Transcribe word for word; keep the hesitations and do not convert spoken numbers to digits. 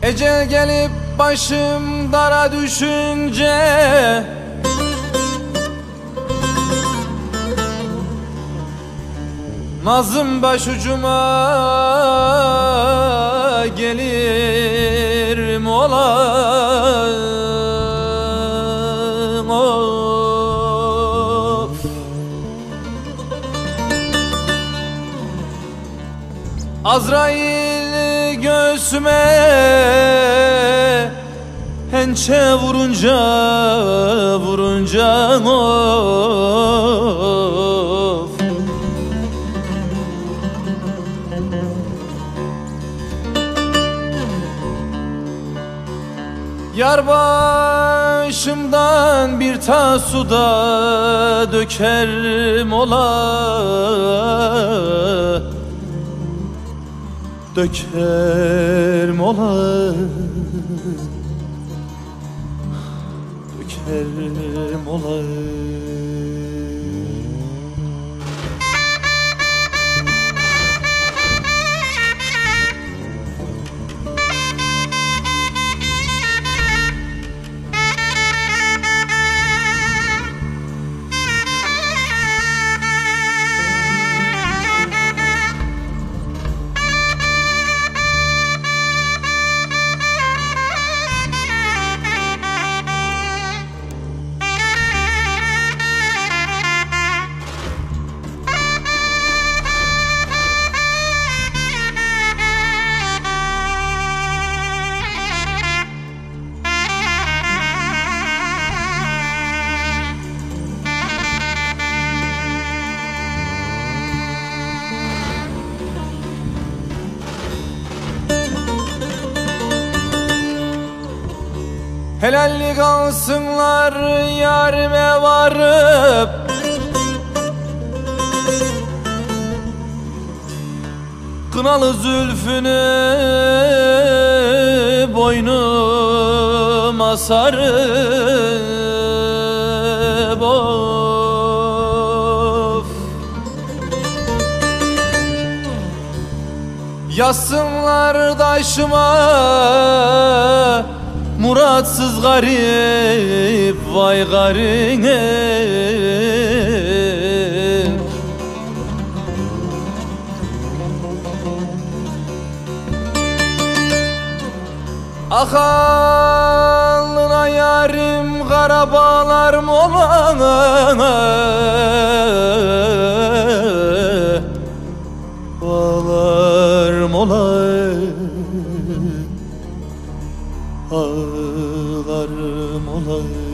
Ecel gelip başım dara düşünce nazım başucuma gelir mola. Of. Azrail göğsüme hençe vurunca vurunca of. Yar başımdan bir tas suda döker mola, döker mola, döker mola. Helallik alsınlar yarime varıp, kınalı zülfünü boynuma sarıp. Of. Yazsınlar taşıma muratsız garip, vay garip. Ah alnına yarim kara bağlarım olana, bağlarım olana, ağlarım olana.